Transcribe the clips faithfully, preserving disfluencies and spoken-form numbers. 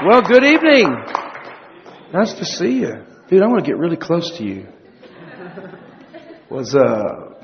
Well, good evening. Nice to see you. Dude, I want to get really close to you. Was, uh...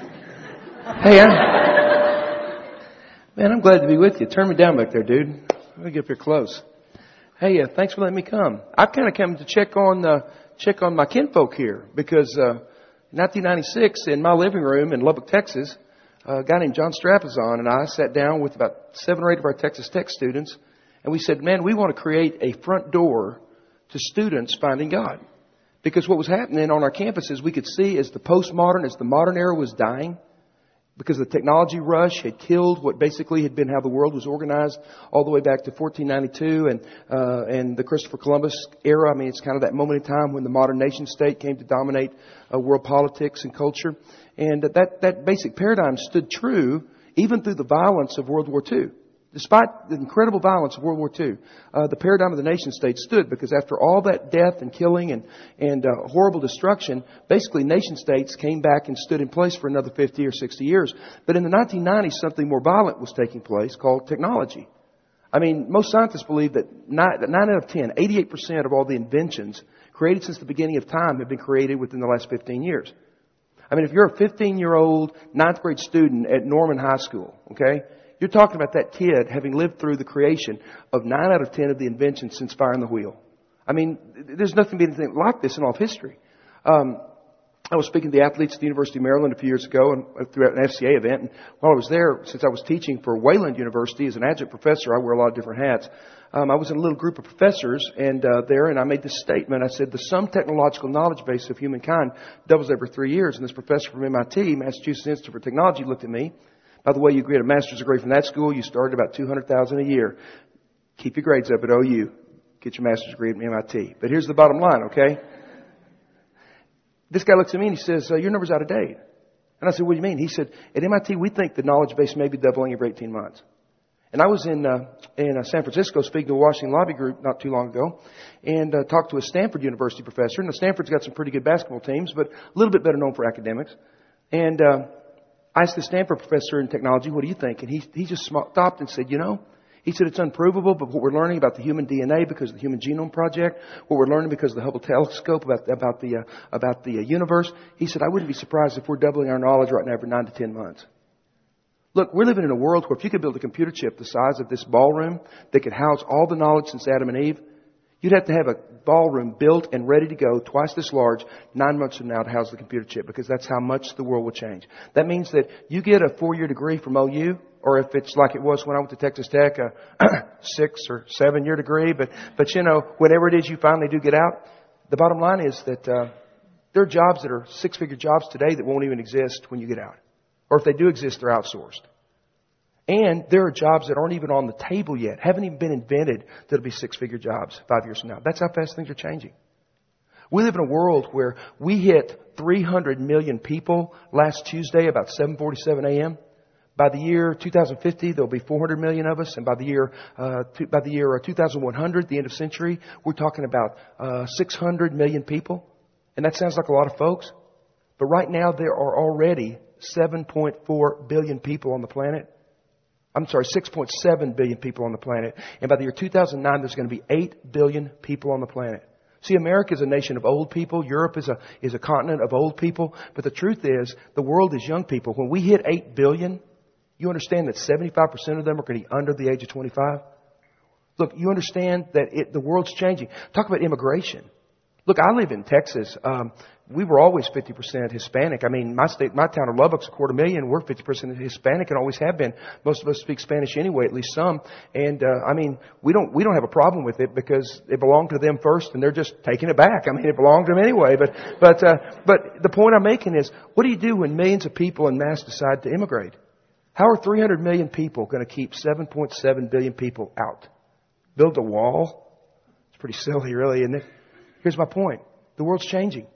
Hey, I... Man, I'm glad to be with you. Turn me down back there, dude. Let me get up here close. Hey, uh, thanks for letting me come. I've kind of come to check on, uh, check on my kinfolk here because, uh, nineteen ninety-six in my living room in Lubbock, Texas, uh, a guy named John Strapazon and I sat down with about seven or eight of our Texas Tech students. And we said, man, we want to create a front door to students finding God. Because what was happening on our campuses, we could see as the postmodern, as the modern era was dying, because the technology rush had killed what basically had been how the world was organized all the way back to fourteen ninety-two and uh, and the Christopher Columbus era. I mean, it's kind of that moment in time when the modern nation state came to dominate uh, world politics and culture. And that, that basic paradigm stood true even through the violence of World War Two. Despite the incredible violence of World War Two, uh, the paradigm of the nation state stood because after all that death and killing and, and uh, horrible destruction, basically nation states came back and stood in place for another fifty or sixty years. But in the nineteen nineties, something more violent was taking place called technology. I mean, most scientists believe that nine, that nine out of ten, eighty-eight percent of all the inventions created since the beginning of time have been created within the last fifteen years. I mean, if you're a fifteen-year-old ninth grade student at Norman High School, okay, you're talking about that kid having lived through the creation of nine out of ten of the inventions since firing the wheel. I mean, there's nothing been anything like this in all of history. Um, I was speaking to the athletes at the University of Maryland a few years ago and through an F C A event. And while I was there, since I was teaching for Wayland University as an adjunct professor, I wear a lot of different hats. Um, I was in a little group of professors and uh, there, and I made this statement. I said, the sum technological knowledge base of humankind doubles every three years. And this professor from M I T, Massachusetts Institute for Technology, looked at me. By the way, you get a master's degree from that school, you start at about two hundred thousand dollars a year. Keep your grades up at O U. Get your master's degree at M I T. But here's the bottom line, okay? This guy looks at me and he says, uh, your number's out of date. And I said, what do you mean? He said, at M I T, we think the knowledge base may be doubling every eighteen months. And I was in uh, in uh, San Francisco speaking to a Washington Lobby group not too long ago and uh, talked to a Stanford University professor. And Stanford's got some pretty good basketball teams, but a little bit better known for academics. And uh, I asked the Stanford professor in technology, what do you think? And he he just stopped and said, you know, he said it's unprovable, but what we're learning about the human D N A because of the Human Genome Project, what we're learning because of the Hubble telescope about about the uh, about the uh, universe, he said I wouldn't be surprised if we're doubling our knowledge right now every nine to ten months. Look, we're living in a world where if you could build a computer chip the size of this ballroom that could house all the knowledge since Adam and Eve, you'd have to have a ballroom built and ready to go twice this large nine months from now to house the computer chip because that's how much the world will change. That means that you get a four-year degree from O U, or if it's like it was when I went to Texas Tech, a six or seven-year degree, but, but you know, whatever it is you finally do get out, the bottom line is that uh, there are jobs that are six-figure jobs today that won't even exist when you get out. Or if they do exist, they're outsourced. And there are jobs that aren't even on the table yet, haven't even been invented, that'll be six-figure jobs five years from now. That's how fast things are changing. We live in a world where we hit three hundred million people last Tuesday about seven forty-seven a.m. By the year two thousand fifty, there'll be four hundred million of us, and by the year uh, two, by the year two thousand one hundred, the end of century, we're talking about uh, six hundred million people. And that sounds like a lot of folks, but right now there are already seven point four billion people on the planet. I'm sorry, six point seven billion people on the planet. And by the year two thousand nine, there's going to be eight billion people on the planet. See, America is a nation of old people. Europe is a, is a continent of old people. But the truth is, the world is young people. When we hit eight billion, you understand that seventy-five percent of them are going to be under the age of twenty-five? Look, you understand that it, the world's changing. Talk about immigration. Look, I live in Texas. Um, we were always fifty percent Hispanic. I mean, my state, my town of Lubbock's a quarter million. We're fifty percent Hispanic and always have been. Most of us speak Spanish anyway, at least some. And, uh, I mean, we don't, we don't have a problem with it because it belonged to them first and they're just taking it back. I mean, it belonged to them anyway. But, but, uh, but the point I'm making is, what do you do when millions of people en masse decide to immigrate? How are three hundred million people going to keep seven point seven billion people out? Build a wall? It's pretty silly, really, isn't it? Here's my point. The world's changing.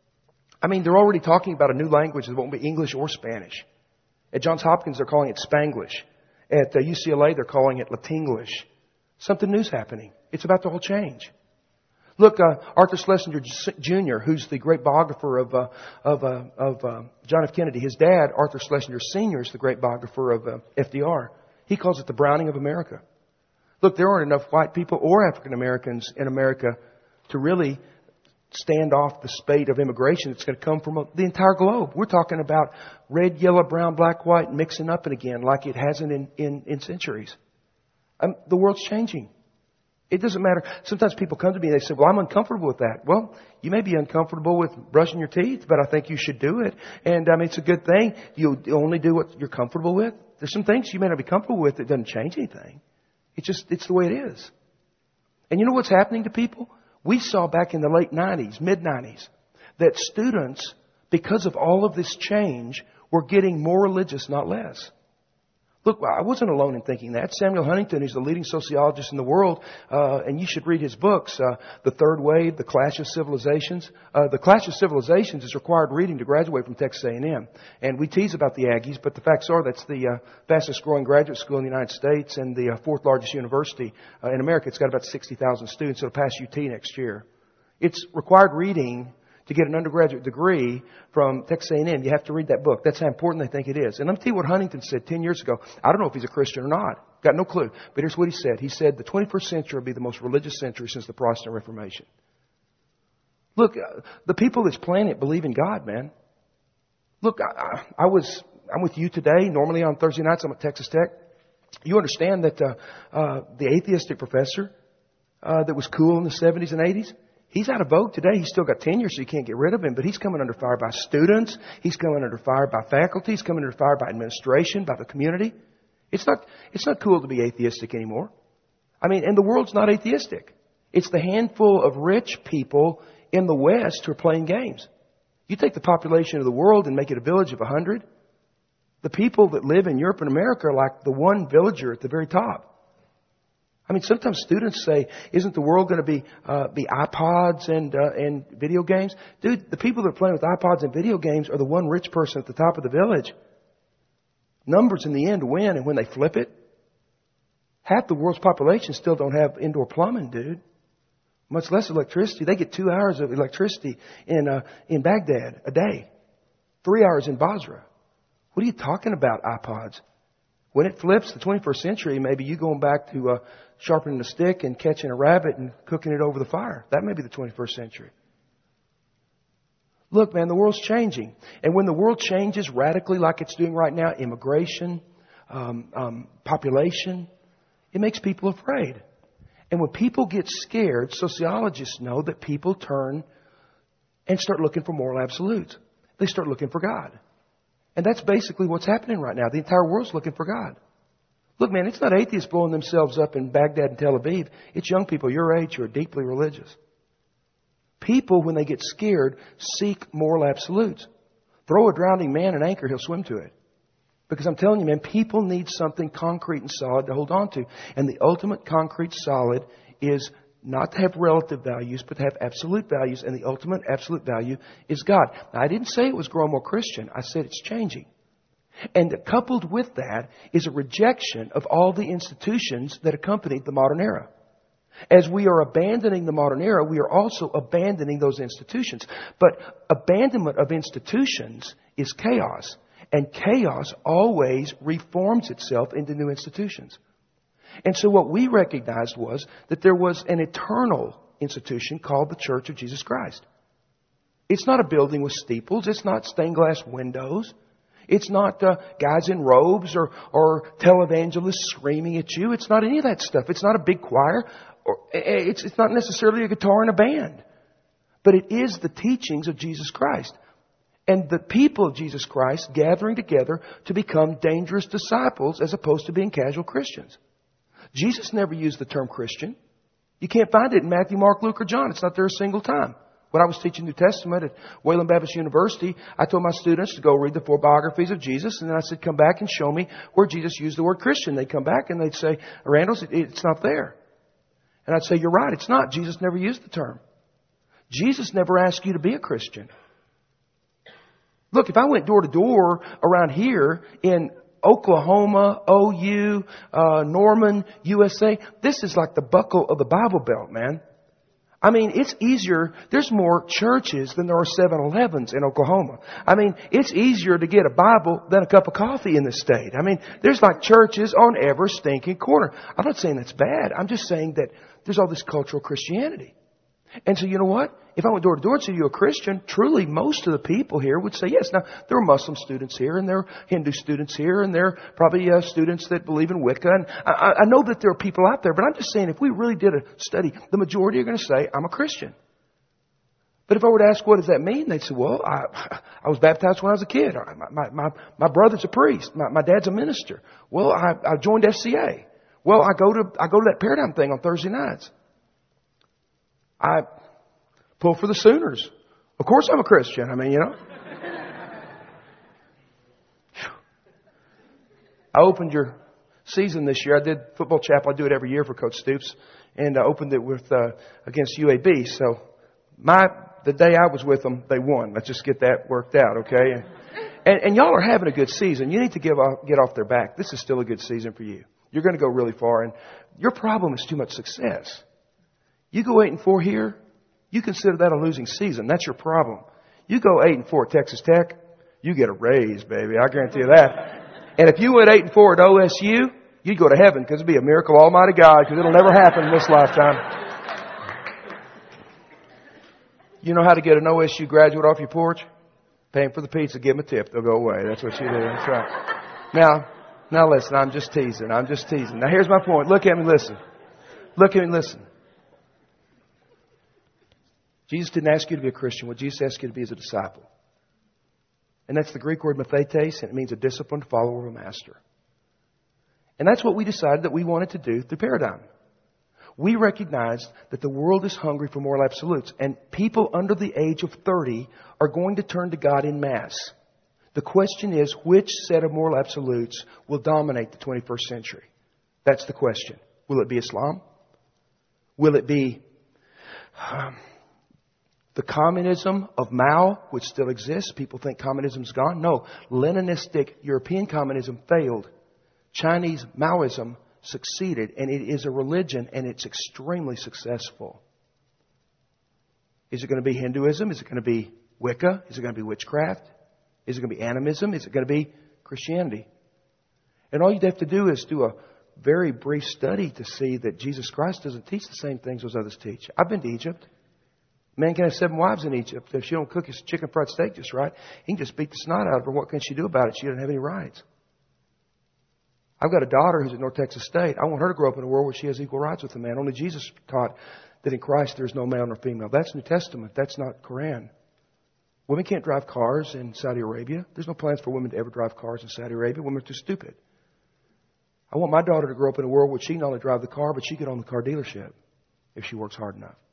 I mean, they're already talking about a new language that won't be English or Spanish. At Johns Hopkins, they're calling it Spanglish. At uh, U C L A, they're calling it Latinglish. Something new's happening. It's about to all change. Look, uh, Arthur Schlesinger Junior, who's the great biographer of uh, of, uh, of uh, John F. Kennedy, his dad, Arthur Schlesinger Senior, is the great biographer of uh, F D R. He calls it the Browning of America. Look, there aren't enough white people or African Americans in America to really stand off the spate of immigration that's going to come from the entire globe. We're talking about red, yellow, brown, black, white mixing up and again like it hasn't in, in, in centuries. Um, the world's changing. It doesn't matter. Sometimes people come to me and they say, well, I'm uncomfortable with that. Well, you may be uncomfortable with brushing your teeth, but I think you should do it. And I mean, it's a good thing. You only do what you're comfortable with. There's some things you may not be comfortable with that doesn't change anything. It's just, it's the way it is. And you know what's happening to people? We saw back in the late nineties, mid nineties, that students, because of all of this change, were getting more religious, not less. Look, I wasn't alone in thinking that. Samuel Huntington, who's the leading sociologist in the world, uh, and you should read his books, uh, The Third Wave, The Clash of Civilizations. Uh, The Clash of Civilizations is required reading to graduate from Texas A and M. And we tease about the Aggies, but the facts are that's the uh, fastest growing graduate school in the United States and the uh, fourth largest university uh, in America. It's got about sixty thousand students. It'll pass U T next year. It's required reading to get an undergraduate degree from Texas A and M. You have to read that book. That's how important they think it is. And let me tell you what Huntington said ten years ago. I don't know if he's a Christian or not. Got no clue. But here's what he said. He said the twenty-first century will be the most religious century since the Protestant Reformation. Look, uh, the people that's planning it believe in God, man. Look, I, I, I was, I'm with you today. Normally on Thursday nights I'm at Texas Tech. You understand that uh, uh, the atheistic professor uh, that was cool in the seventies and eighties, he's out of vogue today. He's still got tenure, so you can't get rid of him. But he's coming under fire by students. He's coming under fire by faculty. He's coming under fire by administration, by the community. It's not, it's not cool to be atheistic anymore. I mean, and the world's not atheistic. It's the handful of rich people in the West who are playing games. You take the population of the world and make it a village of a hundred. The people that live in Europe and America are like the one villager at the very top. I mean, sometimes students say, isn't the world going to be uh, be iPods and uh, and video games? Dude, the people that are playing with iPods and video games are the one rich person at the top of the village. Numbers in the end win, and when they flip it, half the world's population still don't have indoor plumbing, dude. Much less electricity. They get two hours of electricity in uh, in Baghdad a day. Three hours in Basra. What are you talking about, iPods? When it flips the twenty-first century, maybe you going back to uh, sharpening a stick and catching a rabbit and cooking it over the fire. That may be the twenty-first century. Look, man, the world's changing. And when the world changes radically like it's doing right now, immigration, um, um, population, it makes people afraid. And when people get scared, sociologists know that people turn and start looking for moral absolutes. They start looking for God. And that's basically what's happening right now. The entire world's looking for God. Look, man, it's not atheists blowing themselves up in Baghdad and Tel Aviv. It's young people your age who are deeply religious. People, when they get scared, seek moral absolutes. Throw a drowning man an anchor, he'll swim to it. Because I'm telling you, man, people need something concrete and solid to hold on to. And the ultimate concrete solid is not to have relative values, but to have absolute values. And the ultimate absolute value is God. Now, I didn't say it was growing more Christian. I said it's changing. And coupled with that is a rejection of all the institutions that accompanied the modern era. As we are abandoning the modern era, we are also abandoning those institutions. But abandonment of institutions is chaos. And chaos always reforms itself into new institutions. And so what we recognized was that there was an eternal institution called the Church of Jesus Christ. It's not a building with steeples. It's not stained glass windows. It's not uh, guys in robes or, or televangelists screaming at you. It's not any of that stuff. It's not a big choir. Or it's, it's not necessarily a guitar and a band. But it is the teachings of Jesus Christ. And the people of Jesus Christ gathering together to become dangerous disciples as opposed to being casual Christians. Jesus never used the term Christian. You can't find it in Matthew, Mark, Luke, or John. It's not there a single time. When I was teaching New Testament at Wayland Baptist University, I told my students to go read the four biographies of Jesus. And then I said, come back and show me where Jesus used the word Christian. They'd come back and they'd say, Randall, it's not there. And I'd say, you're right, it's not. Jesus never used the term. Jesus never asked you to be a Christian. Look, if I went door to door around here in Oklahoma, O U, uh, Norman, U S A, this is like the buckle of the Bible Belt, man. I mean, it's easier. There's more churches than there are seven elevens in Oklahoma. I mean, it's easier to get a Bible than a cup of coffee in this state. I mean, there's like churches on every stinking corner. I'm not saying that's bad. I'm just saying that there's all this cultural Christianity. And so you know what? If I went door to door and said, "Are you a Christian?" Truly, most of the people here would say yes. Now, there are Muslim students here, and there are Hindu students here, and there are probably uh, students that believe in Wicca. And I, I know that there are people out there, but I'm just saying, if we really did a study, the majority are going to say, "I'm a Christian." But if I were to ask, what does that mean? They'd say, "Well, I, I was baptized when I was a kid. My, my, my brother's a priest. My, my dad's a minister. Well, I, I joined F C A. Well, I go to I go to that Paradigm thing on Thursday nights. I pull for the Sooners. Of course I'm a Christian. I mean, you know. I opened your season this year. I did football chapel. I do it every year for Coach Stoops. And I opened it with uh, against U A B. So my the day I was with them, they won. Let's just get that worked out, okay? And, and, and y'all are having a good season. You need to give off, get off their back. This is still a good season for you. You're going to go really far. And your problem is too much success. You go eight and four here, you consider that a losing season. That's your problem. You go eight and four at Texas Tech, you get a raise, baby. I guarantee you that. And if you went eight and four at O S U, you'd go to heaven because it'd be a miracle of Almighty God because it'll never happen in this lifetime. You know how to get an O S U graduate off your porch? Pay them for the pizza, give them a tip, they'll go away. That's what you do. That's right. Now, now listen, I'm just teasing. I'm just teasing. Now here's my point. Look at me, listen. Look at me, listen. Jesus didn't ask you to be a Christian. What Jesus asked you to be is a disciple. And that's the Greek word mathetes, and it means a disciplined follower of a master. And that's what we decided that we wanted to do through Paradigm. We recognized that the world is hungry for moral absolutes, and people under the age of thirty are going to turn to God in mass. The question is, which set of moral absolutes will dominate the twenty-first century? That's the question. Will it be Islam? Will it be Um, The communism of Mao, which still exists? People think communism's gone. No. Leninistic European communism failed. Chinese Maoism succeeded, and it is a religion, and it's extremely successful. Is it going to be Hinduism? Is it going to be Wicca? Is it going to be witchcraft? Is it going to be animism? Is it going to be Christianity? And all you'd have to do is do a very brief study to see that Jesus Christ doesn't teach the same things those others teach. I've been to Egypt. A man can have seven wives in Egypt. If she don't cook his chicken fried steak just right, he can just beat the snot out of her. What can she do about it? She doesn't have any rights. I've got a daughter who's at North Texas State. I want her to grow up in a world where she has equal rights with a man. Only Jesus taught that in Christ there is no male nor female. That's New Testament. That's not Quran. Women can't drive cars in Saudi Arabia. There's no plans for women to ever drive cars in Saudi Arabia. Women are too stupid. I want my daughter to grow up in a world where she not only drive the car, but she could own the car dealership if she works hard enough.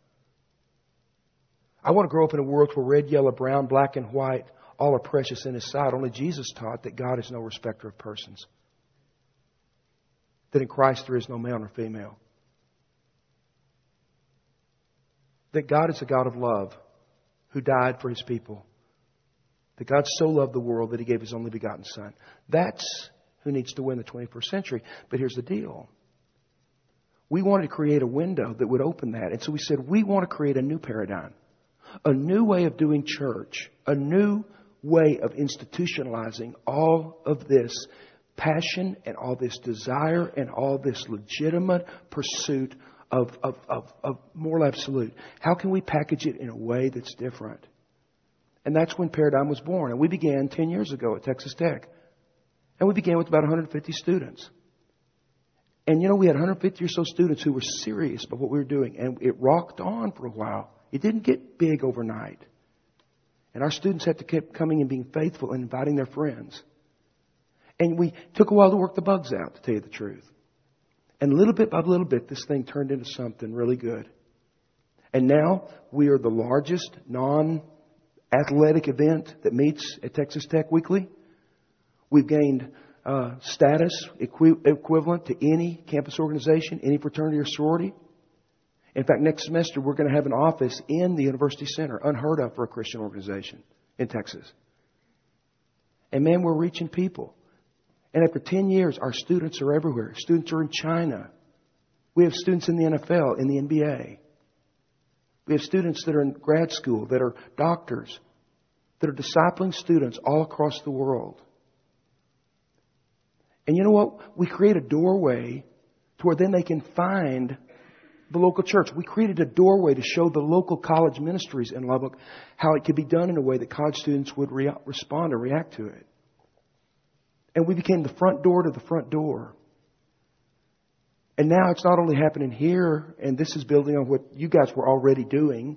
I want to grow up in a world where red, yellow, brown, black, and white all are precious in His sight. Only Jesus taught that God is no respecter of persons. That in Christ there is no male nor female. That God is a God of love who died for His people. That God so loved the world that He gave His only begotten Son. That's who needs to win the twenty-first century. But here's the deal. We wanted to create a window that would open that. And so we said, we want to create a new paradigm. A new way of doing church. A new way of institutionalizing all of this passion and all this desire and all this legitimate pursuit of, of, of, of moral absolute. How can we package it in a way that's different? And that's when Paradigm was born. And we began ten years ago at Texas Tech. And we began with about one hundred fifty students. And you know, we had one hundred fifty or so students who were serious about what we were doing. And it rocked on for a while. It didn't get big overnight. And our students had to keep coming and being faithful and inviting their friends. And we took a while to work the bugs out, to tell you the truth. And little bit by little bit, this thing turned into something really good. And now we are the largest non-athletic event that meets at Texas Tech weekly. We've gained uh, status equi- equivalent to any campus organization, any fraternity or sorority. In fact, next semester we're going to have an office in the University Center, unheard of for a Christian organization in Texas. And man, we're reaching people. And after ten years, our students are everywhere. Students are in China. We have students in the N F L, in the N B A. We have students that are in grad school, that are doctors, that are discipling students all across the world. And you know what? We create a doorway to where then they can find the local church. We created a doorway to show the local college ministries in Lubbock how it could be done in a way that college students would re- respond and react to it. And we became the front door to the front door. And now it's not only happening here, and this is building on what you guys were already doing,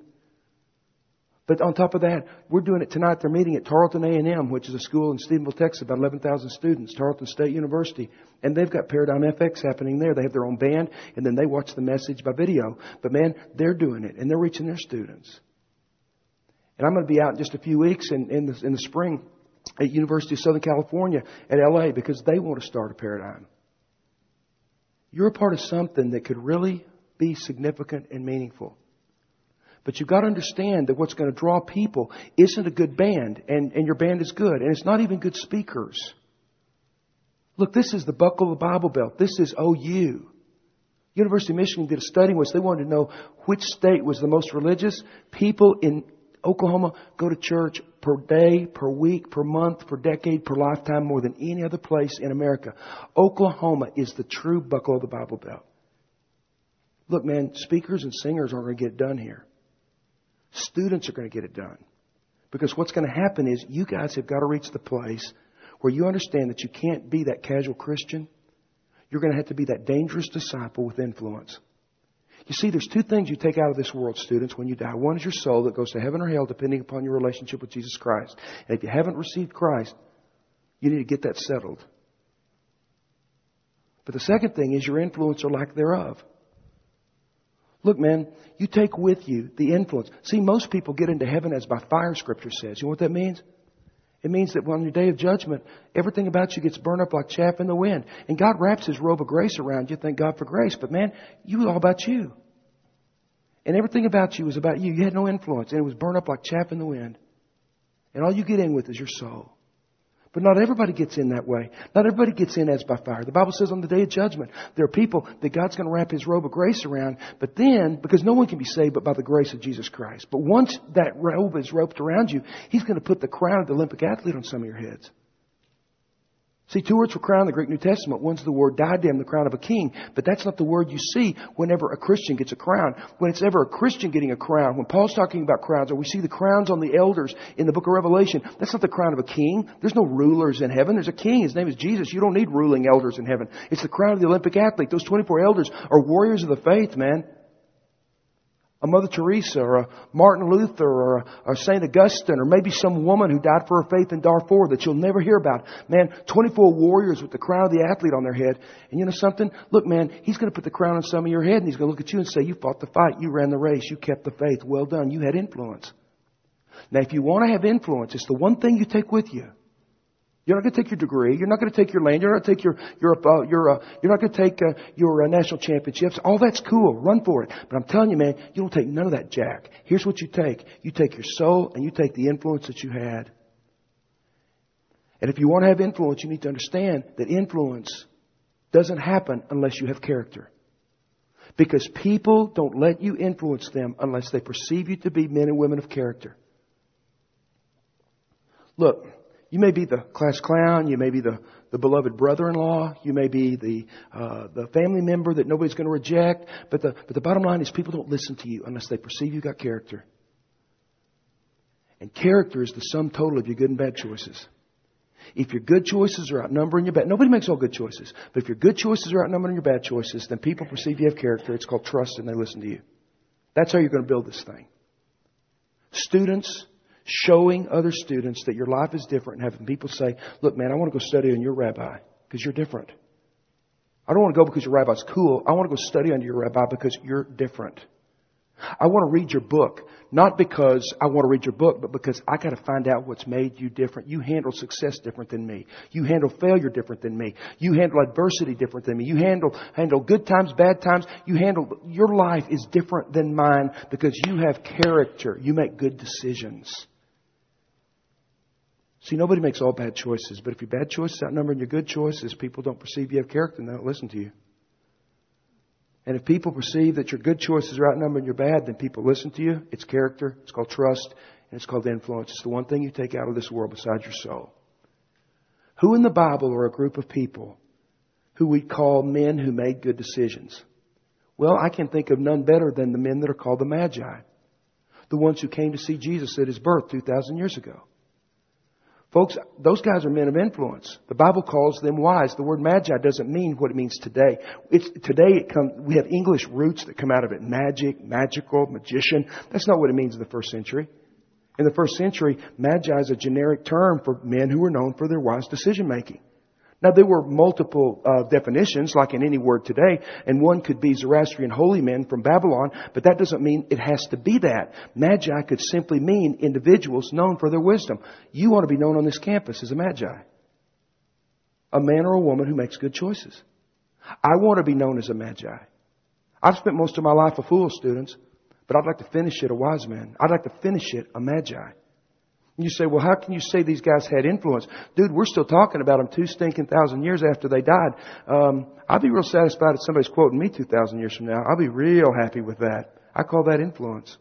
but on top of that, we're doing it tonight. They're meeting at Tarleton A and M, which is a school in Stephenville, Texas, about eleven thousand students, Tarleton State University. And they've got Paradigm F X happening there. They have their own band, and then they watch the message by video. But man, they're doing it, and they're reaching their students. And I'm going to be out in just a few weeks in, in, the, in the spring at University of Southern California at L A because they want to start a Paradigm. You're a part of something that could really be significant and meaningful. But you've got to understand that what's going to draw people isn't a good band, and, and your band is good, and it's not even good speakers. Look, this is the buckle of the Bible Belt. This is O U. University of Michigan did a study in which they wanted to know which state was the most religious. People in Oklahoma go to church per day, per week, per month, per decade, per lifetime, more than any other place in America. Oklahoma is the true buckle of the Bible Belt. Look, man, speakers and singers aren't going to get it done here. Students are going to get it done. Because what's going to happen is you guys have got to reach the place where you understand that you can't be that casual Christian. You're going to have to be that dangerous disciple with influence. You see, there's two things you take out of this world, students, when you die. One is your soul that goes to heaven or hell depending upon your relationship with Jesus Christ. And if you haven't received Christ, you need to get that settled. But the second thing is your influence or lack thereof. Look, man, you take with you the influence. See, most people get into heaven as by fire, Scripture says. You know what that means? It means that on your day of judgment, everything about you gets burned up like chaff in the wind. And God wraps His robe of grace around you. Thank God for grace. But man, you all about you. And everything about you was about you. You had no influence. And it was burned up like chaff in the wind. And all you get in with is your soul. But not everybody gets in that way. Not everybody gets in as by fire. The Bible says on the day of judgment, there are people that God's going to wrap His robe of grace around. But then, because no one can be saved but by the grace of Jesus Christ. But once that robe is roped around you, He's going to put the crown of the Olympic athlete on some of your heads. See, two words for crown in the Greek New Testament. One's the word diadem, the crown of a king. But that's not the word you see whenever a Christian gets a crown. When it's ever a Christian getting a crown, when Paul's talking about crowns, or we see the crowns on the elders in the book of Revelation, that's not the crown of a king. There's no rulers in heaven. There's a king. His name is Jesus. You don't need ruling elders in heaven. It's the crown of the Olympic athlete. Those twenty-four elders are warriors of the faith, man. A Mother Teresa or a Martin Luther or a, or Saint Augustine or maybe some woman who died for her faith in Darfur that you'll never hear about. Man, twenty-four warriors with the crown of the athlete on their head. And you know something? Look, man, He's going to put the crown on some of your head and He's going to look at you and say, you fought the fight. You ran the race. You kept the faith. Well done. You had influence. Now, if you want to have influence, it's the one thing you take with you. You're not going to take your degree. You're not going to take your land. You're not going to take your your uh, your. Uh, you're not going to take uh, your uh, national championships. All that's cool. Run for it. But I'm telling you, man, you don't take none of that jack. Here's what you take. You take your soul and you take the influence that you had. And if you want to have influence, you need to understand that influence doesn't happen unless you have character. Because people don't let you influence them unless they perceive you to be men and women of character. Look. You may be the class clown. You may be the, the beloved brother-in-law. You may be the uh, the family member that nobody's going to reject. But the but the bottom line is people don't listen to you unless they perceive you got character. And character is the sum total of your good and bad choices. If your good choices are outnumbering your bad, nobody makes all good choices. But if your good choices are outnumbering your bad choices, then people perceive you have character. It's called trust, and they listen to you. That's how you're going to build this thing. Students. Showing other students that your life is different and having people say, look, man, I want to go study under your rabbi because you're different. I don't want to go because your rabbi's cool. I want to go study under your rabbi because you're different. I want to read your book, not because I want to read your book, but because I got to find out what's made you different. You handle success different than me. You handle failure different than me. You handle adversity different than me. You handle handle good times, bad times. You handle, your life is different than mine because you have character. You make good decisions. See, nobody makes all bad choices, but if your bad choices outnumber your good choices, people don't perceive you have character and they don't listen to you. And if people perceive that your good choices are outnumbered and you're bad, then people listen to you. It's character. It's called trust. And it's called influence. It's the one thing you take out of this world besides your soul. Who in the Bible are a group of people who we call men who made good decisions? Well, I can think of none better than the men that are called the Magi. The ones who came to see Jesus at His birth two thousand years ago. Folks, those guys are men of influence. The Bible calls them wise. The word magi doesn't mean what it means today. It's, today it comes, we have English roots that come out of it. Magic, magical, magician. That's not what it means in the first century. In the first century, magi is a generic term for men who were known for their wise decision making. Now, there were multiple uh, definitions, like in any word today, and one could be Zoroastrian holy men from Babylon, but that doesn't mean it has to be that. Magi could simply mean individuals known for their wisdom. You want to be known on this campus as a magi. A man or a woman who makes good choices. I want to be known as a magi. I've spent most of my life a fool, students, but I'd like to finish it a wise man. I'd like to finish it a magi. You say, well, how can you say these guys had influence? Dude, we're still talking about them two stinking thousand years after they died. Um, I'll be real satisfied if somebody's quoting me two thousand years from now. I'll be real happy with that. I call that influence.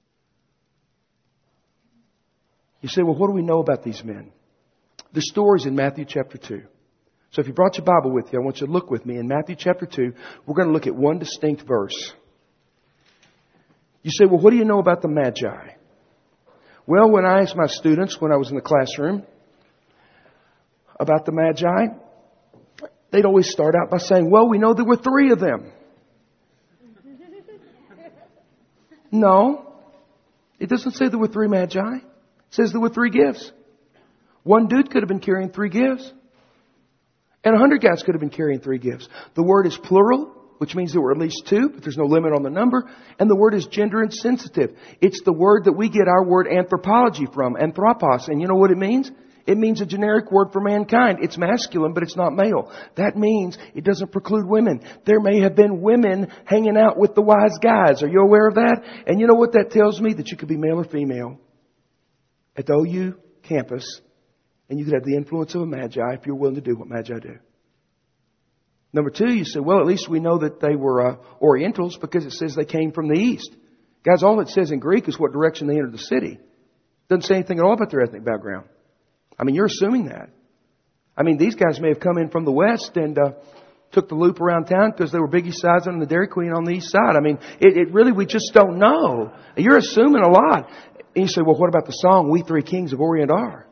You say, well, what do we know about these men? The story's in Matthew chapter two. So if you brought your Bible with you, I want you to look with me. In Matthew chapter two, we're going to look at one distinct verse. You say, well, what do you know about the Magi? Well, when I asked my students when I was in the classroom about the Magi, they'd always start out by saying, well, we know there were three of them. No, it doesn't say there were three Magi. It says there were three gifts. One dude could have been carrying three gifts. And a hundred guys could have been carrying three gifts. The word is plural, which means there were at least two, but there's no limit on the number. And the word is gender insensitive. It's the word that we get our word anthropology from, anthropos. And you know what it means? It means a generic word for mankind. It's masculine, but it's not male. That means it doesn't preclude women. There may have been women hanging out with the wise guys. Are you aware of that? And you know what that tells me? That you could be male or female at the O U campus, and you could have the influence of a magi if you're willing to do what magi do. Number two, you say, well, at least we know that they were uh, Orientals because it says they came from the east. Guys, all it says in Greek is what direction they entered the city. Doesn't say anything at all about their ethnic background. I mean, you're assuming that. I mean, these guys may have come in from the west and uh, took the loop around town because they were Biggie Sides and the Dairy Queen on the east side. I mean, it, it really, we just don't know. You're assuming a lot. And you say, well, what about the song, We Three Kings of Orient Are?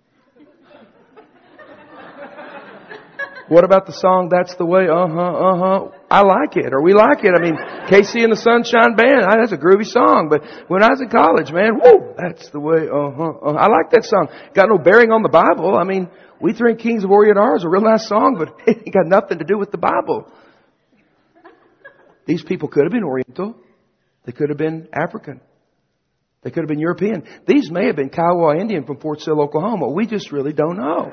What about the song, That's the Way, uh-huh, uh-huh. I like it, or we like it. I mean, K C and the Sunshine Band, that's a groovy song. But when I was in college, man, whoo, that's the way, uh-huh, uh-huh. I like that song. Got no bearing on the Bible. I mean, We Three Kings of Orient Are is a real nice song, but it got nothing to do with the Bible. These people could have been Oriental. They could have been African. They could have been European. These may have been Kiowa Indian from Fort Sill, Oklahoma. We just really don't know.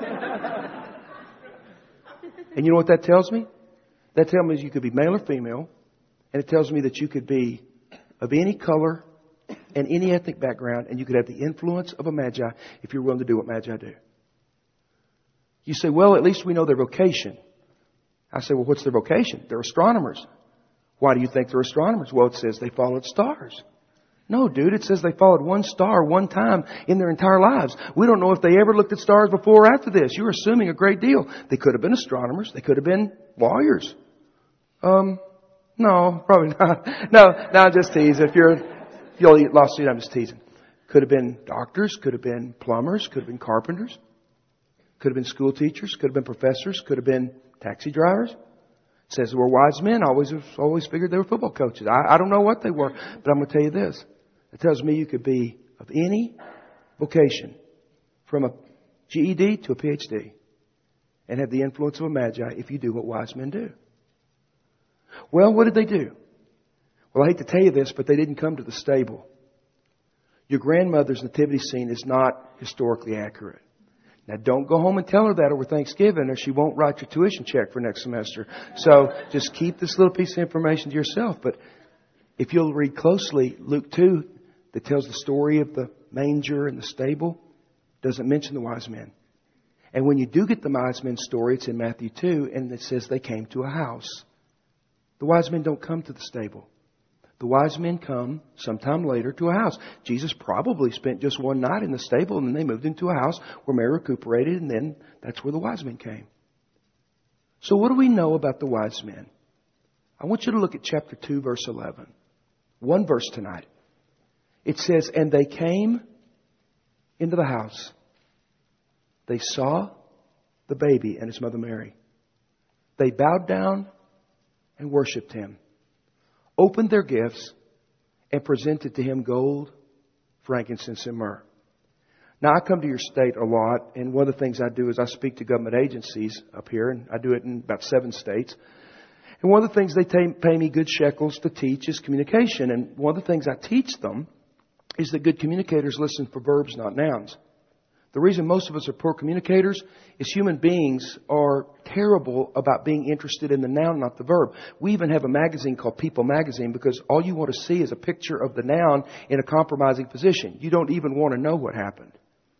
And you know what that tells me? That tells me you could be male or female. And it tells me that you could be of any color and any ethnic background. And you could have the influence of a magi if you're willing to do what magi do. You say, well, at least we know their vocation. I say, well, what's their vocation? They're astronomers. Why do you think they're astronomers? Well, it says they followed stars. No, dude, it says they followed one star one time in their entire lives. We don't know if they ever looked at stars before or after this. You're assuming a great deal. They could have been astronomers. They could have been lawyers. Um, no, probably not. No, no, I'm just teasing. If you're, if you'll eat lost seed, I'm just teasing. Could have been doctors. Could have been plumbers. Could have been carpenters. Could have been school teachers. Could have been professors. Could have been taxi drivers. It says they were wise men. I always, always figured they were football coaches. I, I don't know what they were, but I'm going to tell you this. It tells me you could be of any vocation, from a G E D to a P H D, and have the influence of a magi if you do what wise men do. Well, what did they do? Well, I hate to tell you this, but they didn't come to the stable. Your grandmother's nativity scene is not historically accurate. Now, don't go home and tell her that over Thanksgiving, or she won't write your tuition check for next semester. So just keep this little piece of information to yourself. But if you'll read closely, Luke two, that tells the story of the manger and the stable, doesn't mention the wise men. And when you do get the wise men story, it's in Matthew two, and it says they came to a house. The wise men don't come to the stable. The wise men come sometime later to a house. Jesus probably spent just one night in the stable, and then they moved into a house where Mary recuperated, and then that's where the wise men came. So what do we know about the wise men? I want you to look at chapter two, verse eleven. One verse tonight. It says, and they came into the house. They saw the baby and his mother Mary. They bowed down and worshipped him, opened their gifts, and presented to him gold, frankincense, and myrrh. Now, I come to your state a lot, and one of the things I do is I speak to government agencies up here, and I do it in about seven states. And one of the things they pay me good shekels to teach is communication. And one of the things I teach them is that good communicators listen for verbs, not nouns. The reason most of us are poor communicators is human beings are terrible about being interested in the noun, not the verb. We even have a magazine called People Magazine because all you want to see is a picture of the noun in a compromising position. You don't even want to know what happened.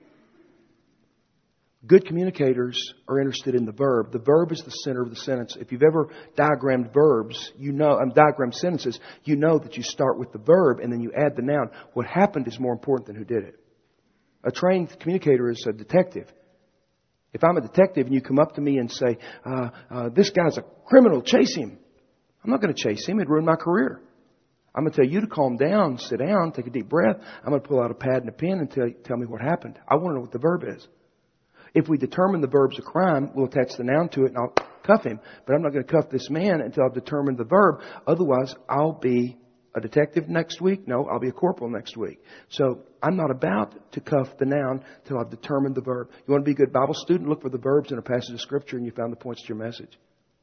Good communicators are interested in the verb. The verb is the center of the sentence. If you've ever diagrammed verbs, you know, um, diagrammed sentences, you know that you start with the verb and then you add the noun. What happened is more important than who did it. A trained communicator is a detective. If I'm a detective and you come up to me and say, uh, uh, this guy's a criminal, chase him. I'm not going to chase him. It'd ruin my career. I'm going to tell you to calm down, sit down, take a deep breath. I'm going to pull out a pad and a pen and tell, tell me what happened. I want to know what the verb is. If we determine the verb's a crime, we'll attach the noun to it and I'll cuff him. But I'm not going to cuff this man until I've determined the verb. Otherwise, I'll be a detective next week. No, I'll be a corporal next week. So I'm not about to cuff the noun till I've determined the verb. You want to be a good Bible student? Look for the verbs in a passage of Scripture and you found the points to your message.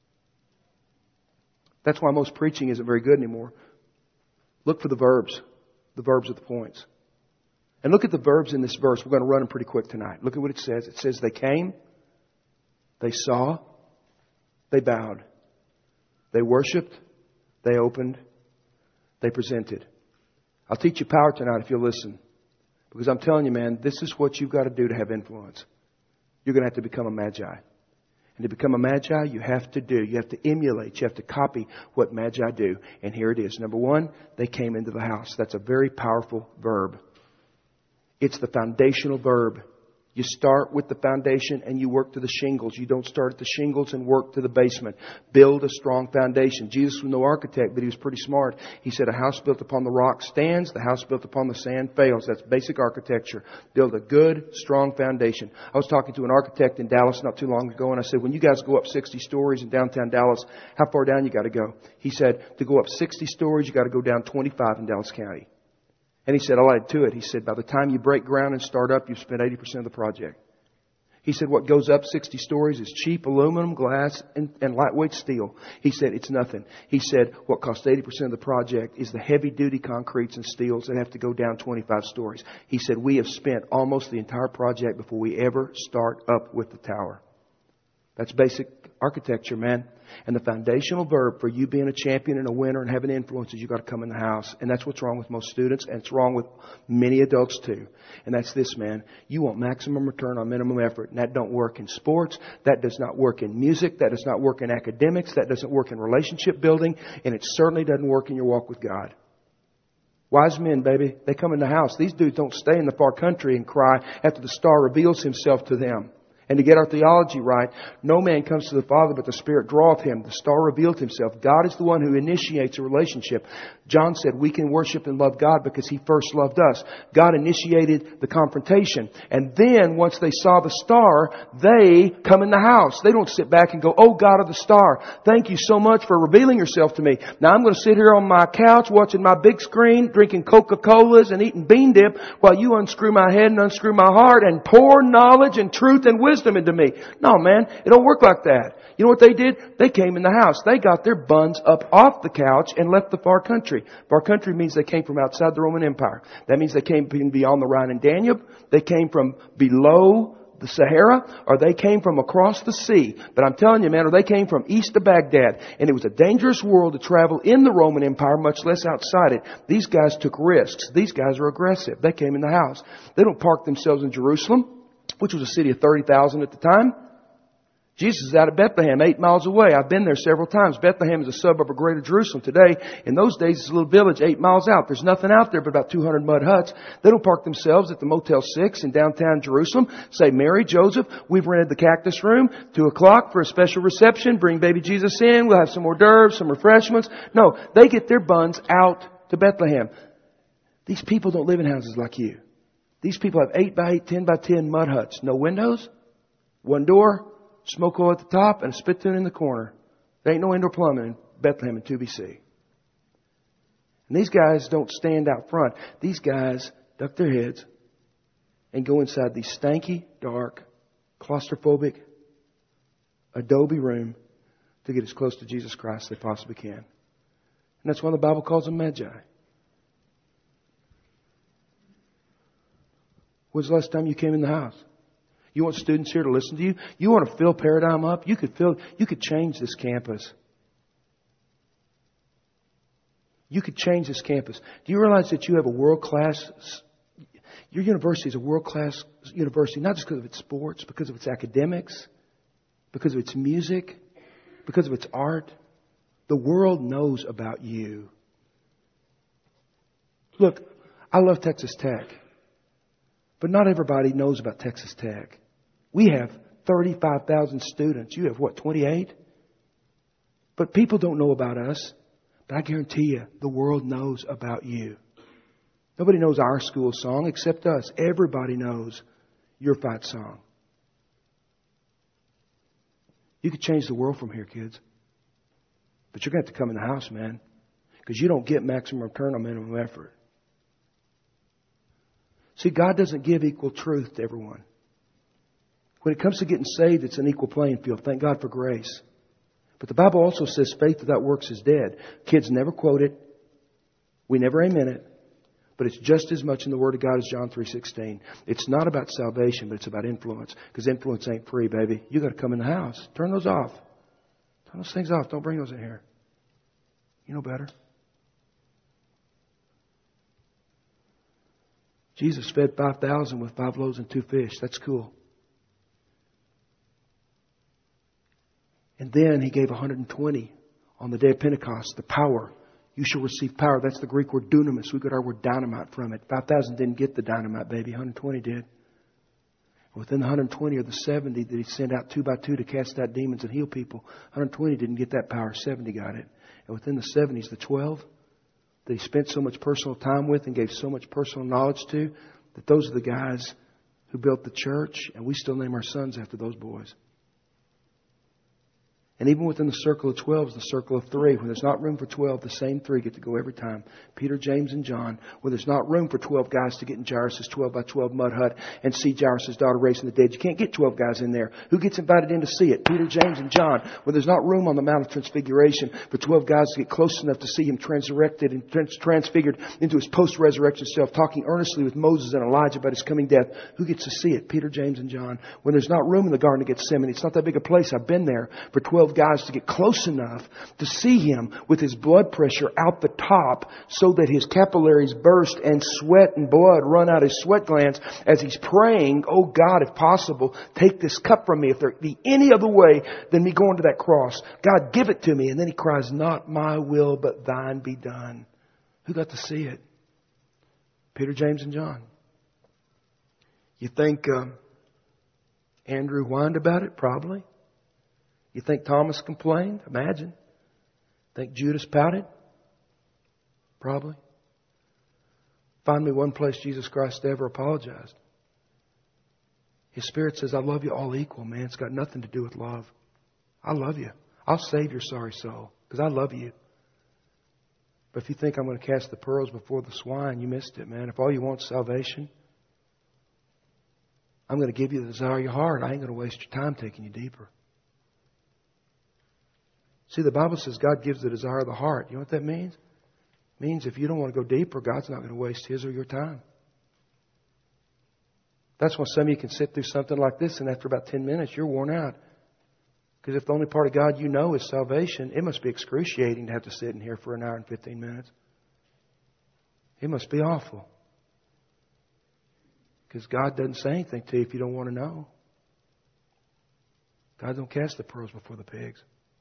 That's why most preaching isn't very good anymore. Look for the verbs. The verbs are the points. And look at the verbs in this verse. We're going to run them pretty quick tonight. Look at what it says. It says they came, they saw, they bowed, they worshiped, they opened, they presented. I'll teach you power tonight if you'll listen. Because I'm telling you, man, this is what you've got to do to have influence. You're going to have to become a magi. And to become a magi, you have to do, you have to emulate, you have to copy what magi do. And here it is. Number one, they came into the house. That's a very powerful verb. It's the foundational verb. You start with the foundation and you work to the shingles. You don't start at the shingles and work to the basement. Build a strong foundation. Jesus was no architect, but he was pretty smart. He said, a house built upon the rock stands. The house built upon the sand fails. That's basic architecture. Build a good, strong foundation. I was talking to an architect in Dallas not too long ago, and I said, when you guys go up sixty stories in downtown Dallas, how far down you got to go? He said, to go up sixty stories, you got to go down twenty-five in Dallas County. And he said, I'll add to it. He said, by the time you break ground and start up, you've spent eighty percent of the project. He said, what goes up sixty stories is cheap aluminum, glass, and, and lightweight steel. He said, it's nothing. He said, what costs eighty percent of the project is the heavy-duty concretes and steels that have to go down twenty-five stories. He said, we have spent almost the entire project before we ever start up with the tower. That's basic architecture, man. And the foundational verb for you being a champion and a winner and having influence is you've got to come in the house. And that's what's wrong with most students, and it's wrong with many adults too. And that's this, man. You want maximum return on minimum effort. And that don't work in sports. That does not work in music. That does not work in academics. That doesn't work in relationship building. And it certainly doesn't work in your walk with God. Wise men, baby, they come in the house. These dudes don't stay in the far country and cry after the star reveals himself to them. And to get our theology right, no man comes to the Father but the Spirit draweth him. The star revealed himself. God is the one who initiates a relationship. John said we can worship and love God because He first loved us. God initiated the confrontation. And then once they saw the star, they come in the house. They don't sit back and go, oh God of the star, thank you so much for revealing yourself to me. Now I'm going to sit here on my couch watching my big screen, drinking Coca-Colas and eating bean dip while you unscrew my head and unscrew my heart and pour knowledge and truth and wisdom into me. No, man, it don't work like that. You know what they did? They came in the house. They got their buns up off the couch and left the far country. Far country means they came from outside the Roman Empire. That means they came from beyond the Rhine and Danube. They came from below the Sahara, or they came from across the sea. But I'm telling you, man, or they came from east of Baghdad. And it was a dangerous world to travel in the Roman Empire, much less outside it. These guys took risks. These guys are aggressive. They came in the house. They don't park themselves in Jerusalem, which was a city of thirty thousand at the time. Jesus is out of Bethlehem, eight miles away. I've been there several times. Bethlehem is a suburb of Greater Jerusalem. Today, in those days, it's a little village eight miles out. There's nothing out there but about two hundred mud huts. They don't park themselves at the Motel six in downtown Jerusalem. Say, Mary, Joseph, we've rented the Cactus Room, two o'clock for a special reception. Bring baby Jesus in. We'll have some hors d'oeuvres, some refreshments. No, they get their buns out to Bethlehem. These people don't live in houses like you. These people have eight by eight, ten by ten mud huts. No windows, one door, smoke hole at the top, and a spittoon in the corner. There ain't no indoor plumbing in Bethlehem in two B C. And these guys don't stand out front. These guys duck their heads and go inside these stanky, dark, claustrophobic, adobe room to get as close to Jesus Christ as they possibly can. And that's why the Bible calls them magi. When's the last time you came in the house? You want students here to listen to you? You want to fill Paradigm up? You could fill, you could change this campus. You could change this campus. Do you realize that you have a world-class, your university is a world-class university, not just because of its sports, because of its academics, because of its music, because of its art. The world knows about you. Look, I love Texas Tech, but not everybody knows about Texas Tech. We have thirty-five thousand students. You have what, twenty-eight? But people don't know about us. But I guarantee you, the world knows about you. Nobody knows our school song except us. Everybody knows your fight song. You could change the world from here, kids. But you're going to have to come in the house, man. Because you don't get maximum return on minimum effort. See, God doesn't give equal truth to everyone. When it comes to getting saved, it's an equal playing field. Thank God for grace. But the Bible also says faith without works is dead. Kids never quote it. We never amen it. But it's just as much in the Word of God as John three sixteen. It's not about salvation, but it's about influence. Because influence ain't free, baby. You got to come in the house. Turn those off. Turn those things off. Don't bring those in here. You know better. Jesus fed five thousand with five loaves and two fish. That's cool. And then He gave one hundred twenty on the day of Pentecost, the power. You shall receive power. That's the Greek word dunamis. We got our word dynamite from it. five thousand didn't get the dynamite, baby. one hundred twenty did. Within the one hundred twenty or the seventy that He sent out two by two to cast out demons and heal people, one hundred twenty didn't get that power. seventy got it. And within the seventies, the twelve that He spent so much personal time with and gave so much personal knowledge to, that those are the guys who built the church, and we still name our sons after those boys. And even within the circle of twelve is the circle of three. When there's not room for twelve, the same three get to go every time. Peter, James, and John. When there's not room for twelve guys to get in Jairus' twelve by twelve mud hut and see Jairus' daughter raised from the dead, you can't get twelve guys in there. Who gets invited in to see it? Peter, James, and John. When there's not room on the Mount of Transfiguration for twelve guys to get close enough to see Him transresurrected and trans- transfigured into His post-resurrection self, talking earnestly with Moses and Elijah about His coming death, who gets to see it? Peter, James, and John. When there's not room in the Garden of Gethsemane, it's not that big a place. I've been there for twelve guys to get close enough to see Him with His blood pressure out the top so that His capillaries burst and sweat and blood run out His sweat glands as He's praying, oh God, if possible, take this cup from me. If there be any other way than me going to that cross, God, give it to me. And then He cries, not my will, but thine be done. Who got to see it? Peter, James, and John. You think um, Andrew whined about it? Probably. You think Thomas complained? Imagine. Think Judas pouted? Probably. Find me one place Jesus Christ ever apologized. His Spirit says, I love you all equal, man. It's got nothing to do with love. I love you. I'll save your sorry soul because I love you. But if you think I'm going to cast the pearls before the swine, you missed it, man. If all you want is salvation, I'm going to give you the desire of your heart. I ain't going to waste your time taking you deeper. See, the Bible says God gives the desire of the heart. You know what that means? It means if you don't want to go deeper, God's not going to waste His or your time. That's why some of you can sit through something like this and after about ten minutes, you're worn out. Because if the only part of God you know is salvation, it must be excruciating to have to sit in here for an hour and fifteen minutes. It must be awful. Because God doesn't say anything to you if you don't want to know. God don't cast the pearls before the pigs.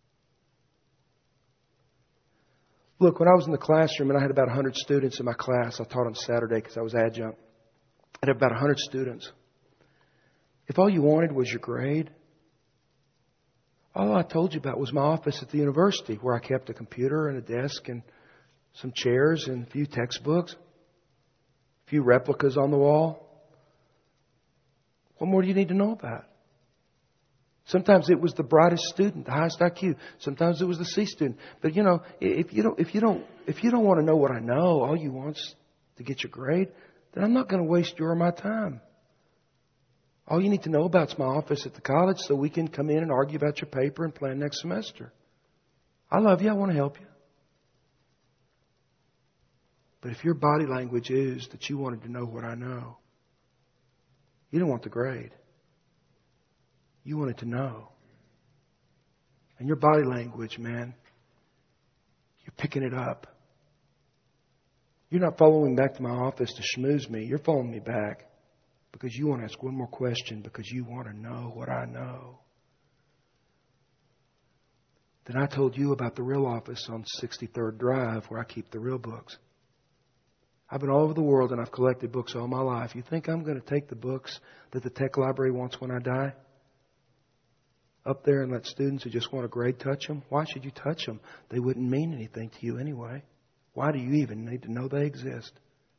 Look, when I was in the classroom and I had about one hundred students in my class, I taught on Saturday because I was adjunct. I had about one hundred students. If all you wanted was your grade, all I told you about was my office at the university where I kept a computer and a desk and some chairs and a few textbooks, a few replicas on the wall. What more do you need to know about? Sometimes it was the brightest student, the highest I Q. Sometimes it was the C student. But you know, if you don't, if you don't, if you don't want to know what I know, all you want's to get your grade, then I'm not going to waste your or my time. All you need to know about is my office at the college, so we can come in and argue about your paper and plan next semester. I love you. I want to help you. But if your body language is that you wanted to know what I know, you don't want the grade. You wanted to know. And your body language, man, you're picking it up. You're not following back to my office to schmooze me. You're following me back because you want to ask one more question, because you want to know what I know. Then I told you about the real office on sixty-third Drive where I keep the real books. I've been all over the world and I've collected books all my life. You think I'm going to take the books that the tech library wants when I die up there and let students who just want a grade touch them? Why should you touch them? They wouldn't mean anything to you anyway. Why do you even need to know they exist?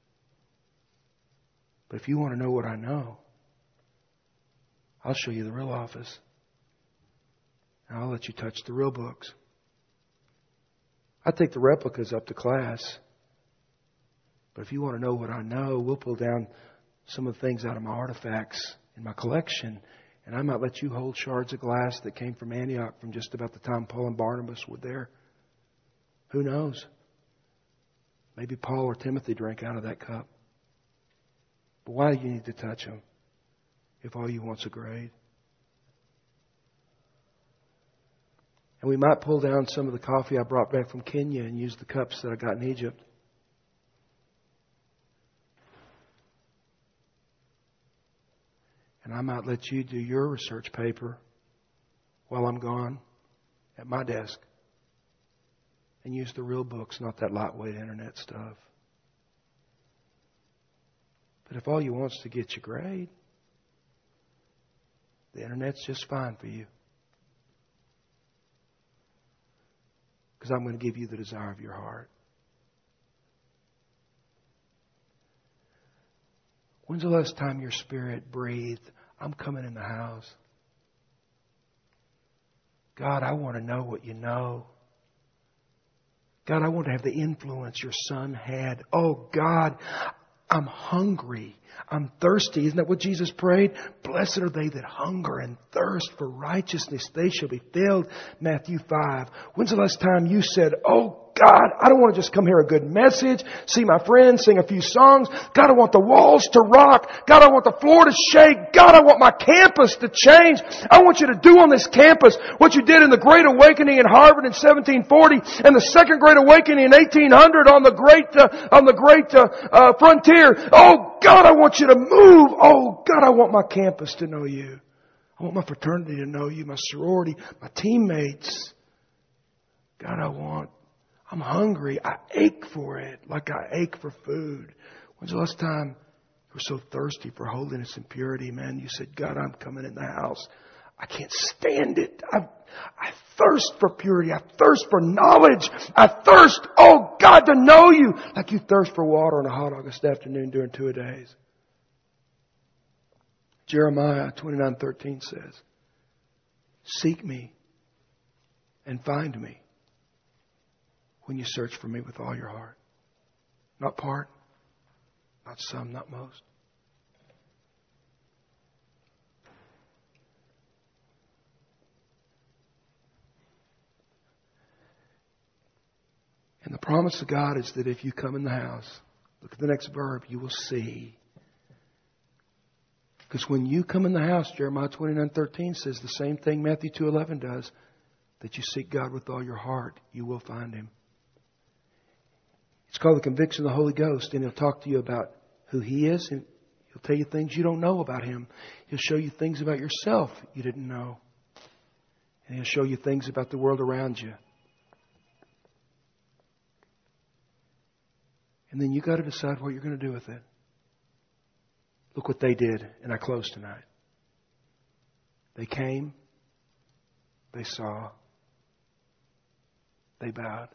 But if you want to know what I know, I'll show you the real office. And I'll let you touch the real books. I take the replicas up to class. But if you want to know what I know, we'll pull down some of the things out of my artifacts in my collection. And I might let you hold shards of glass that came from Antioch from just about the time Paul and Barnabas were there. Who knows? Maybe Paul or Timothy drank out of that cup. But why do you need to touch them if all you want's a grade? And we might pull down some of the coffee I brought back from Kenya and use the cups that I got in Egypt. And I might let you do your research paper while I'm gone at my desk and use the real books, not that lightweight internet stuff. But if all you want is to get your grade, the internet's just fine for you. Because I'm going to give you the desire of your heart. When's the last time your spirit breathed, I'm coming in the house? God, I want to know what you know. God, I want to have the influence your Son had. Oh, God, I'm hungry. I'm thirsty. Isn't that what Jesus prayed? Blessed are they that hunger and thirst for righteousness. They shall be filled. Matthew five. When's the last time you said, oh, God, I don't want to just come hear a good message, see my friends, sing a few songs. God, I want the walls to rock. God, I want the floor to shake. God, I want my campus to change. I want you to do on this campus what you did in the Great Awakening in Harvard in seventeen forty and the Second Great Awakening in eighteen hundred on the great, uh, on the great uh, uh, frontier. Oh, God, I want you to move. Oh, God, I want my campus to know you. I want my fraternity to know you, my sorority, my teammates. God, I want I'm hungry. I ache for it like I ache for food. When's the last time you were so thirsty for holiness and purity, man? You said, God, I'm coming in the house. I can't stand it. I, I thirst for purity. I thirst for knowledge. I thirst, oh God, to know you like you thirst for water on a hot August afternoon during two days. Jeremiah twenty-nine thirteen says, seek me and find me when you search for me with all your heart. Not part, not some, not most. And the promise of God is that if you come in the house, look at the next verb, you will see. Because when you come in the house, Jeremiah twenty-nine thirteen says the same thing Matthew two eleven does, that you seek God with all your heart, you will find Him. It's called the conviction of the Holy Ghost, and He'll talk to you about who He is, and He'll tell you things you don't know about Him. He'll show you things about yourself you didn't know. And He'll show you things about the world around you. And then you got to decide what you're going to do with it. Look what they did, and I close tonight. They came, they saw, they bowed.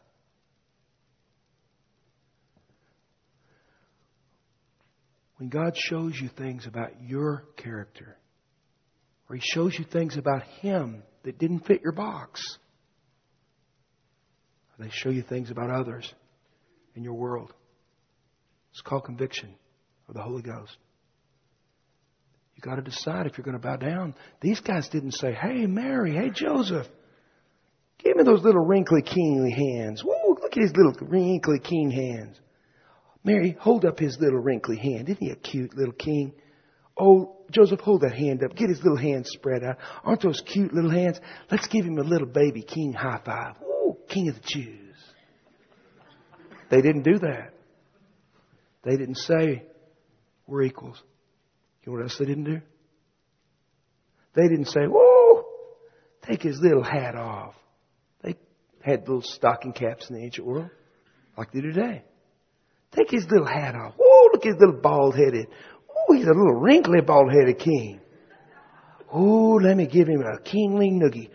When God shows you things about your character, or He shows you things about Him that didn't fit your box, or they show you things about others in your world, it's called conviction of the Holy Ghost. You got to decide if you're going to bow down. These guys didn't say, "Hey, Mary, hey, Joseph, give me those little wrinkly, kingly hands. Whoa, look at his little wrinkly, king hands. Mary, hold up his little wrinkly hand. Isn't he a cute little king? Oh, Joseph, hold that hand up. Get his little hands spread out. Aren't those cute little hands? Let's give him a little baby king high five. Woo, King of the Jews." They didn't do that. They didn't say, "We're equals." You know what else they didn't do? They didn't say, "Whoa, take his little hat off." They had little stocking caps in the ancient world, like they do today. Take his little hat off. Whoa, look at his little bald-headed. Oh, he's a little wrinkly bald-headed king. Oh, let me give him a kingly noogie.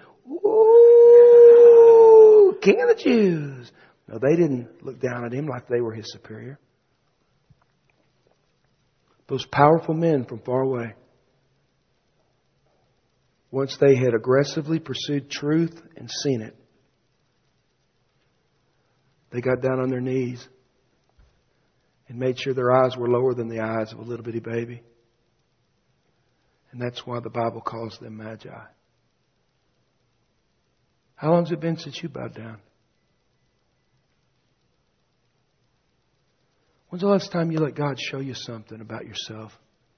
Ooh, King of the Jews. No, they didn't look down at him like they were his superior. Those powerful men from far away, once they had aggressively pursued truth and seen it, they got down on their knees and made sure their eyes were lower than the eyes of a little bitty baby. And that's why the Bible calls them magi. How long has it been since you bowed down? When's the last time you let God show you something about yourself?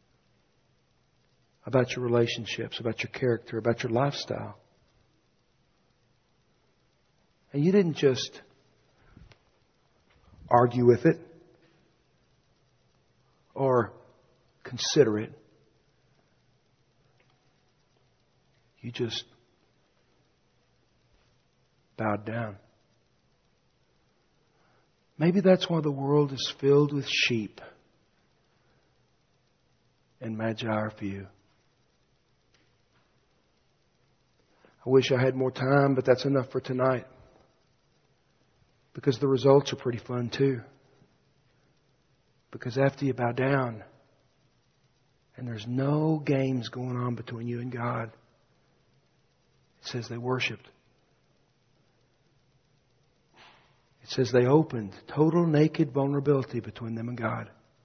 About your relationships, about your character, about your lifestyle? And you didn't just argue with it or consider it. You just bowed down. Maybe that's why the world is filled with sheep and magi are few. I wish I had more time, but that's enough for tonight. Because the results are pretty fun too. Because after you bow down, and there's no games going on between you and God, it says they worshiped. It says they opened total naked vulnerability between them and God.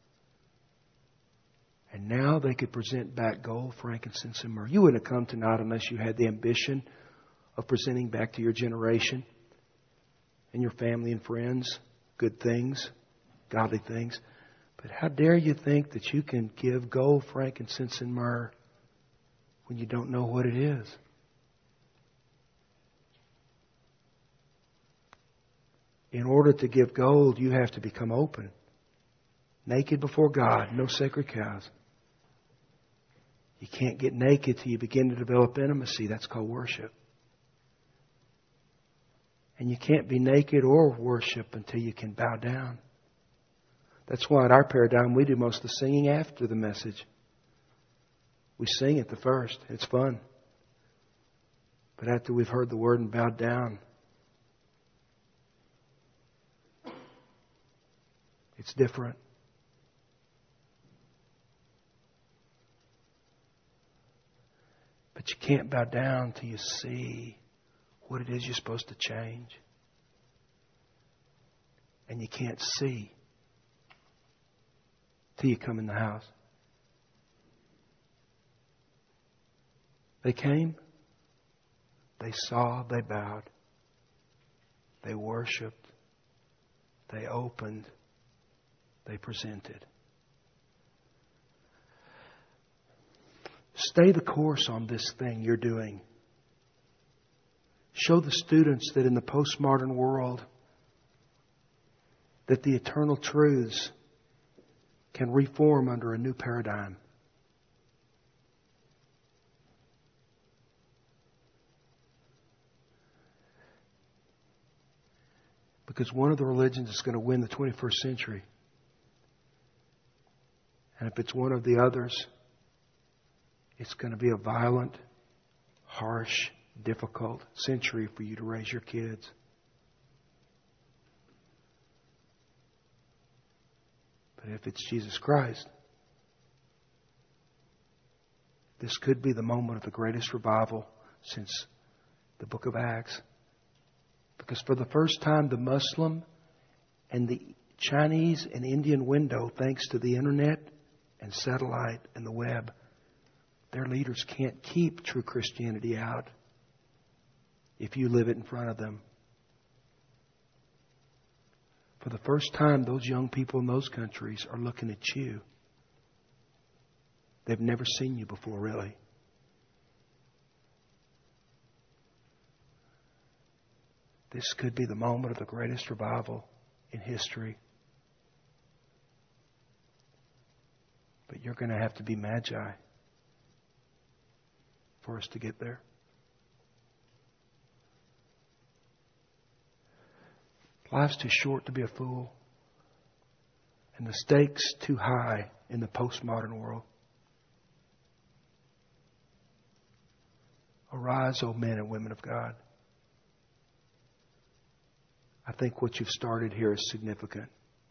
And now they could present back gold, frankincense, and myrrh. You wouldn't have come tonight unless you had the ambition of presenting back to your generation and your family and friends good things, godly things. But how dare you think that you can give gold, frankincense, and myrrh when you don't know what it is? In order to give gold, you have to become open. Naked before God, no sacred cows. You can't get naked till you begin to develop intimacy. That's called worship. And you can't be naked or worship until you can bow down. That's why in our paradigm we do most of the singing after the message. We sing at the first. It's fun. But after we've heard the word and bowed down, it's different. But you can't bow down till you see what it is you're supposed to change. And you can't see till you come in the house. They came, they saw, they bowed, they worshiped, they opened, they presented. Stay the course on this thing you're doing. Show the students that in the postmodern world that the eternal truths can reform under a new paradigm. Because one of the religions is going to win the twenty-first century. And if it's one of the others, it's going to be a violent, harsh, difficult century for you to raise your kids. But if it's Jesus Christ, this could be the moment of the greatest revival since the book of Acts. Because for the first time, the Muslim and the Chinese and Indian window, thanks to the internet and satellite and the web, their leaders can't keep true Christianity out if you live it in front of them. For the first time, those young people in those countries are looking at you. They've never seen you before, really. This could be the moment of the greatest revival in history. But you're going to have to be magi for us to get there. Life's too short to be a fool, and the stakes too high in the postmodern world. Arise, O men and women of God. I think what you've started here is significant.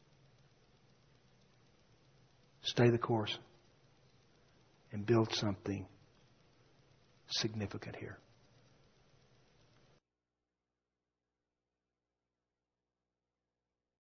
Stay the course and build something significant here.